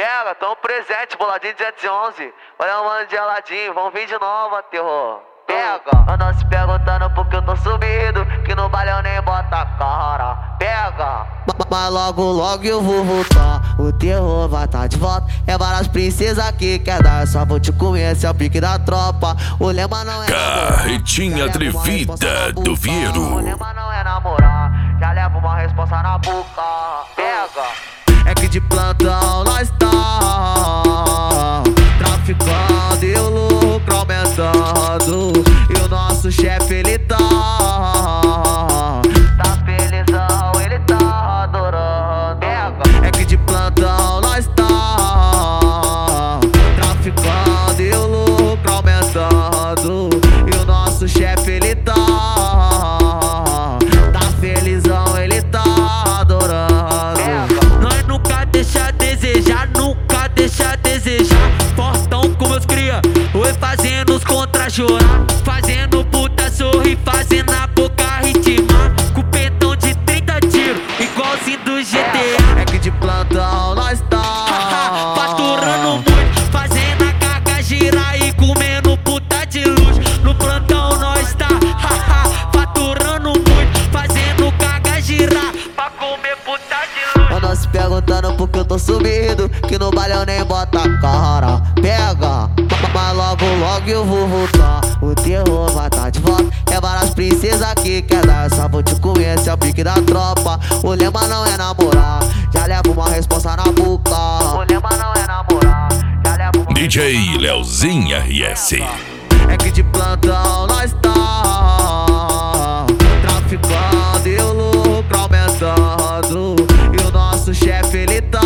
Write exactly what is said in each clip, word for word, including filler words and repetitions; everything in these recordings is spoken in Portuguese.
Pega, tão presente, boladinho sete onze. Olha o mano de geladinho, vão vir de novo, terror. Pega, andam se perguntando porque eu tô subido, que no baile eu nem bota a cara. Pega, mas logo logo eu vou voltar, o terror vai tá de volta. É várias princesas que quer dar, só vou te comer, esse é o pique da tropa. O lema não é Carretinha atrevida do Vieiro. O lema não é namorar, já leva uma responsa na boca. Pega, é que de plantão nós tá traficando e o lucro aumentando, e o nosso chefe ele tá tá felizão, ele tá adorando. Pega, é que de plantão nós tá traficando e o lucro aumentando, e o nosso chefe ele tá tá felizão, ele tá adorando. pega, Nós nunca deixa a desejar, nunca deixa a desejar. Fortão com meus cria, oi fazendo os contra chorar, fazendo puta sorrir, fazendo a boca ritmar, com petão de trinta tiros, igualzinho do G T A. É que de plantão nós tá Faturando muito, fazendo a carga girar e comendo puta de luz. No plantão nós tá faturando muito, fazendo carga girar pra comer puta de luz. andam se perguntando porque eu tô sumido, que no baile eu nem bota a cara. Pega, mas logo logo eu vou voltar, o terror vai tá de volta. É várias princesas que quer dar, só vou te comer, esse é o pique da tropa. O lema não é namorar, já leva uma responsa na boca. o lema não é namorar, já leva uma D J Leozinho R S. É que de plantão nós tá traficando e o lucro aumentando, e o nosso chefe ele tá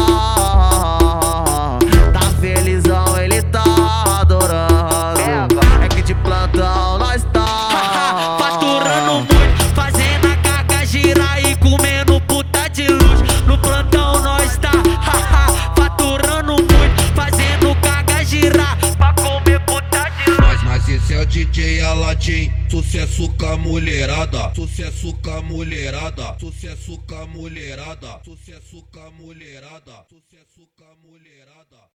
tá felizão, ele tá adorando. É que de plantão nós tá Faturando muito, fazendo a carga girar e comendo puta de luz. No plantão nós tá faturando muito, fazendo carga girar pra comer puta de luz. Mas, mas esse é o D J Aladim, sucesso com a mulherada, sucesso com a mulherada, sucesso com a mulherada, sucesso com a mulherada, sucesso com a mulherada.